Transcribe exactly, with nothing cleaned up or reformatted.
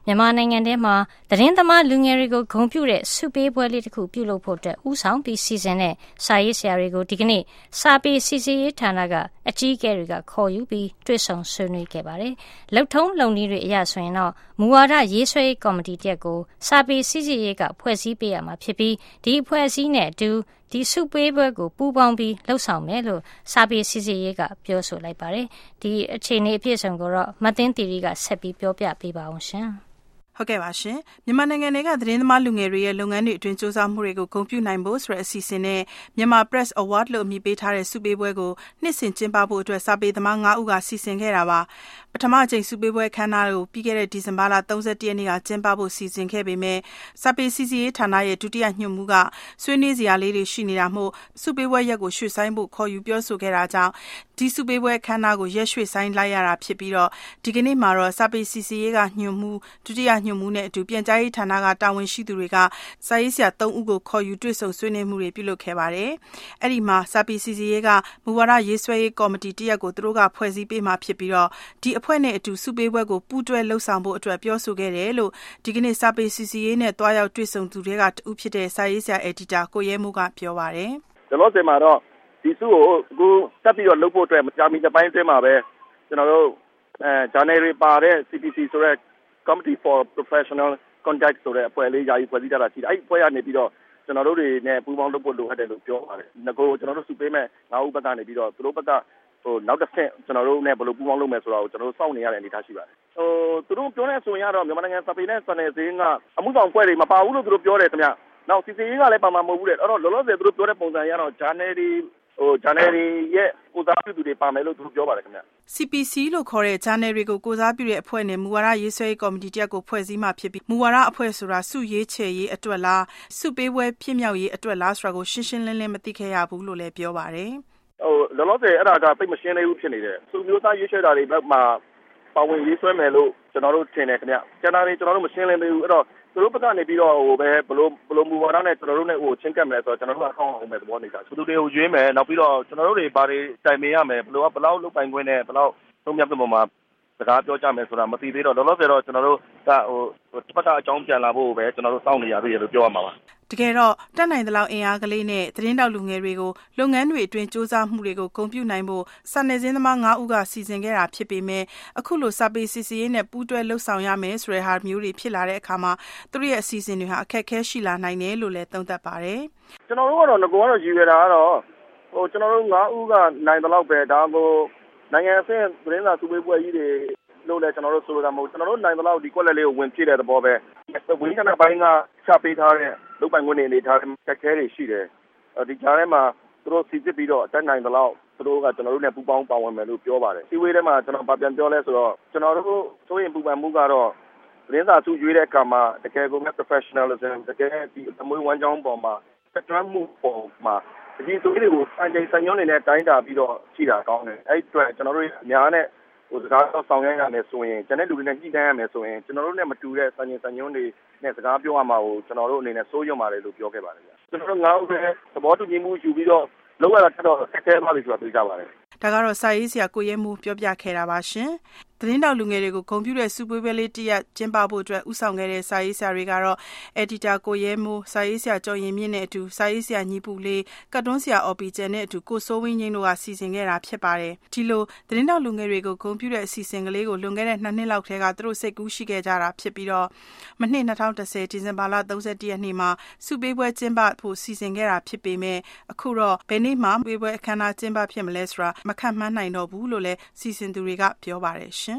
မြန်မာနိုင်ငံထဲမှာသတင်းသမားလူငယ်တွေကိုဂုဏ်ပြုတဲ့ဆုပေးပွဲလေးတစ်ခုပြုလုပ်ဖို့အတွက်ဦးဆောင်ပြီးစီစဉ်တဲ့စာရေးဆရာတွေကိုဒီကနေ့စာပေစီစီရေးဌာနကအကြီးအကဲတွေကခေါ်ယူပြီးတွေ့ဆုံဆွေးနွေးခဲ့ပါတယ်။လုံထုံးလုံနည်းတွေအရဆိုရင်တော့မူဝါဒရေးဆွဲရေးကော်မတီတရက်ကိုစာပေစီစီရေးကဖွဲ့စည်းပေးရမှာဖြစ်ပြီးဒီအဖွဲ့အစည်းနဲ့အတူဒီစုပေးပွဲကိုပူးပေါင်းပြီးလှုပ်ဆောင်မယ်လို့စာပေစီစီရေးကပြောဆိုလိုက်ပါတယ်။ဒီအခြေအနေအပြည့်အစုံကိုတော့မသိန်းတီရီကဆက်ပြီးပြောပြပေးပါအောင်ရှင်။ဟုတ်ကဲ့ပါရှင်မြန်မာနိုင်ငံကသတင်းသမားလူငယ်တွေရဲ့လုပ်ငန်းတွေအတွင်းစ조사မှုတွေကိုဂုဏ်ပြုနိုင်ဖို့ဆိုတဲ့အစီအစဉ်နဲ့မြန်မာ Press Award လို့အမည်ပေးထားတဲ့ဆုပေးပွဲကိုနှစ်စဉ်ကျင်းပဖို့အတွက်စာပေသမား၅ဦးကစီစဉ်ခဲ့တာပါပထမအကြိမ်ဆုပေးပွဲခမ်းနားကိုပြီးခဲ့တဲ့ဒီဇင်ဘာလ၃၁ရက်နေ့ကကျင်းပဖို့စီစဉ်ခဲ့ပေမဲ့စာပေစီစီရေးဌာနရဲ့ဒုတိယညွှန်မှူးကဆွေးနွေးစရာလေးတွေရှိနေတာမို့ဆုပေးပွဲရက်ကိုရွှေ့ဆိုင်းဖို့ခေါ်ယူပြောဆိုခဲ့တာကြောင့်ဒီဆုပေးပွဲခမ်းနားကိုရက်ရွှေ့ဆိုင်းလိုက်ရတာဖြစ်ပြီးတော့ဒီကနေ့မှာတော့စာပေစီစီရေးကညွှန်မှူးဒုတိယညွှန်မှူးနဲ့အတူပြန်ကြားရေးဌာနကတာဝန်ရှိသူတွေကစာရေးဆရာ၃ဦးကိုခေါ်ယူတွေ့ဆုံဆွေးနွေးမှုတွေပြုလုပ်ခဲ့ပါတယ်။အဲ့ဒီမှာစာပေစီစီရေးကမူဝါဒရေးဆွဲရေးကော်မတီတရက်ကိုသူတို့ကဖွဲ့စည်းပေးမှာဖြစ်ပြီးတော့ဒီအဖွဲ့နဲ့အတူစုပေးပွဲကိုပူးတွဲလှုပ်ဆောင်ဖို့အတွက်ပြောဆိုခဲ့တယ်လို့ဒီကနေ့စာပေစီစီရေးနဲ့တွားရောက်တွေ့ဆုံသူတွေကတူဖြစ်တဲ့စာရေးဆရာအက်ဒီတာကိုရဲမိုးကပြောပါတယ်။ကျွန်တော်စင်မှာတော့ဒီစုကိုအခုတက်ပြီးတော့လုပ်ဖို့အတွက်ကြာမီတစ်ပိုင်းအတွင်းမှာပဲကျွန်တော်တို့အဲ January ပါတဲ့ စီ ပီ စီ ဆိုတဲ့ Committee for Professional Conduct ဆိုတဲ့အဖွဲ့လေးယာယီဖွဲ့စည်းထားတာရှိတယ်။အဲ့ဒီအဖွဲ့ကနေပြီးတော့ကျွန်တော်တို့တွေနဲ့ပူးပေါင်းလုပ်ဖို့လိုအပ်တယ်လို့ပြောပါတယ်။ငကိုကျွန်တော်တို့စုပေးမဲ့ငါးဦးဘက်ကနေပြီးတော့သူတို့ဘက်ကဟိုနောက်တစ်ဆင့်ကျွန်တော်တို့နဲ့ဘယ်လိုပူးပေါင်းလုပ်မယ်ဆိုတာကိုကျွန်တော်တို့စောင့်နေရတဲ့အနေအထားရှိပါတယ်။ဟိုသူတို့ပြောတဲ့ဆိုရင်ကတော့မြန်မာနိုင်ငံစာပေနဲ့စာနယ်ဇင်းကအမှုဆောင်ဖွဲ့တွေမပါဘူးလို့သူတို့ပြောတယ်ခင်ဗျ။နောက်စီစီရေးကလည်းပါမှာမဟုတ်ဘူးတဲ့။အဲ့တော့လောလောဆယ်သူတို့ပြောတဲ့ပုံစံအရတော့ Januaryဟို January ရဲ့ကိုစားပြုသူတွေပါမယ်လို့သူတို့ပြောပါတယ်ခင်ဗျ။စီ ပီ စီ လို့ခေါ်တဲ့ January ကိုကိုစားပြုတဲ့အဖွဲ့နဲ့မူဝါဒရေးဆွဲရေးကော်မတီတရက်ကိုဖွဲ့စည်းမှဖြစ်ပြီးမူဝါဒအဖွဲ့ဆိုတာစုရေးချယ်ရေးအတွက်လားစုပေးပွဲဖြစ်မြောက်ရေးအတွက်လားဆိုတာကိုရှင်းရှင်းလင်းလင်းမသိခဲ့ရဘူးလို့လည်းပြောပါတယ်။ဟိုလောလောဆယ်အဲ့ဒါကသိမရှင်းသေးဘူးဖြစ်နေတယ်။စုမျိုးသားရေးဆွဲတာတွေဘက်မှာပါဝင်ရေးဆွဲမယ်လို့ကျွန်တော်တို့ထင်တယ်ခင်ဗျ။ကျန်တာတွေကျွန်တော်တို့မရှင်းလင်းသေးဘူးအဲ့တော့သူတို့ဘက်ကနေပြီးတော့ဟိုပဲဘလို့ဘလို့မူဝါဒနဲ့ကျွန်တော်တို့နဲ့ဟိုချင်းကပ်မယ်ဆိုတော့ကျွန်တော်တို့ကဆောင်းအောင်မယ်သဘောနေတာသူတို့တွေကိုရွေးမယ်နောက်ပြီးတော့ကျွန်တော်တို့တွေဘာတွေတိုင်ပင်ရမယ်ဘလို့ကဘလောက်လုတ်ပိုင်ခွင့်နဲ့ဘလောက်သုံးမြတ်တဲ့ပုံမှာစကားပြောကြမယ်ဆိုတာမသိသေးတော့လောလောဆယ်တော့ကျွန်တော်တို့ကဟိုတစ်ဖက်ကအကြောင်းပြန်လာဖို့ပဲကျွန်တော်တို့စောင့်နေရသေးတယ်လို့ပြောရမှာပါတကယ်တော့တက်နိုင်သလောက်အင်အားကလေးနဲ့သတင်းတောက်လူငယ်တွေကိုလုပ်ငန်းတွေအတွင်းစ조사မှုတွေကိုဂုဏ်ပြုနိုင်ဖို့စာနယ်ဇင်းသမား၅ဦးကစီစဉ်ခဲ့တာဖြစ်ပေမဲ့အခုလိုစာပေစီစီရေးနဲ့ပူးတွဲလှုပ်ဆောင်ရမယ်ဆိုတဲ့ဟာမျိုးတွေဖြစ်လာတဲ့အခါမှာသူတို့ရဲ့အစီအစဉ်တွေဟာအခက်အခဲရှိလာနိုင်တယ်လို့လည်းသုံးသပ်ပါတယ်ကျွန်တော်တို့ကတော့ငကောကတော့ရည်ရွယ်တာကတော့ဟိုကျွန်တော်တို့၅ဦးကနိုင်သလောက်ပဲဒါကိုနိုင်ငံအဆင့်သတင်းစာစုဝေးပွဲကြီးတွေလို့လည်းကျွန်တော်တို့ဆိုလိုတာမဟုတ်ကျွန်တော်တို့နိုင်သလောက်ဒီကွက်လက်လေးကိုဝင်ပြည့်တဲ့သဘောပဲဝင်းကနာပိုင်းကချပေးထားတဲ့လုပ်ပိုင်ခွင့်တွေအနေထားတက်ခဲတွေရှိတယ်ဒီကြားထဲမှာသူတို့စီစစ်ပြီးတော့အတက်နိုင်သလောက်သူတို့ကကျွန်တော်တို့နဲ့ပူးပေါင်းပါဝင်မယ်လို့ပြောပါတယ်စီဝေးထဲမှာကျွန်တော်ဗာပြန်ပြောလဲဆိုတော့ကျွန်တော်တို့ဆိုရင်ပူပန်မှုကတော့သတင်းစာစုရွေးတဲ့အခါမှာတကယ်ကို professionalism တကယ်ဒီအမွေးဝမ်းကြောင်းပေါ်မှာစက်တမ်းမှုပေါ်မှာဒီသူတွေကိုအကြိမ်စံညွှန်းနေတဲ့တိုင်းတာပြီးတော့ရှိတာကောင်းတယ်အဲ့အတွက်ကျွန်တော်တို့အများနဲ့ဟိုစကားတော့ဆောင်ရရမယ်ဆိုရင်ကျန်တဲ့လူတွေနဲ့ညှိနှိုင်းရမယ်ဆိုရင်ကျွန်တော်တို့နဲ့မတူတဲ့စံချိန်စံညွှန်းတွေနဲ့စကားပြောရမှာကိုကျွန်တော်တို့အနေနဲ့စိုးရွံ့ပါတယ်လို့ပြောခဲ့ပါတယ်ဗျကျွန်တော်တို့ငါ့ဦးပဲသဘောတူညီမှုယူပြီးတော့လောက်ရတာထက်တော့ဆက်ခဲသွားပြီဆိုတာသိကြပါတယ်ဒါကတော့စာရေးဆရာကိုရဲမိုးပြောပြခဲ့တာပါရှင်သတင်းတောက်လူငယ်တွေကိုဂုဏ်ပြုတဲ့စုပွဲပွဲလေးတရက်ကျင်းပဖို့အတွက်ဥဆောင်ခဲ့တဲ့စာရေးဆရာတွေကတော့အက်ဒီတာကိုရဲမိုးစာရေးဆရာကျော်ရင်မြင့်နဲ့အတူစာရေးဆရာညီပူလေးကတ်တွန်းဆရာအော်ပီကျန်နဲ့အတူကိုစိုးဝင်းငိမ့်တို့ကစီစဉ်ခဲ့တာဖြစ်ပါတယ်ဒီလိုသတင်းတောက်လူငယ်တွေကိုဂုဏ်ပြုတဲ့အစီအစဉ်ကလေးကိုလွန်ခဲ့တဲ့နှစ်နှစ်လောက်ထဲကသူတို့စိတ်ကူးရှိခဲ့ကြတာဖြစ်ပြီးတော့မနှစ်၂၀၁၀ဒီဇင်ဘာလ၃၁ရက်နေ့မှာစုပေးပွဲကျင်းပဖို့စီစဉ်ခဲ့တာဖြစ်ပေမဲ့အခုတော့ဘယ်နေ့မှပေးပွဲအခမ်းအနားကျင်းပဖြစ်မလဲဆိုတာမခန့်မှန်းနိုင်တော့ဘူးလို့လည်းစီစဉ်သူတွေကပြောပါတယ်ရှင်